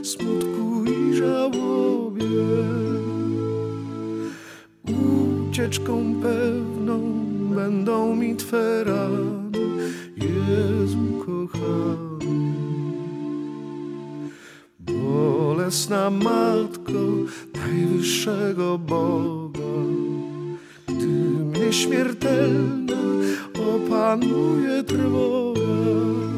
smutku i żałobie. Ucieczką pewną będą mi Twe rany, Jezu kochany. Bolesna Matko najwyższego Boga, gdy mnie śmiertelna opanuje trwoga,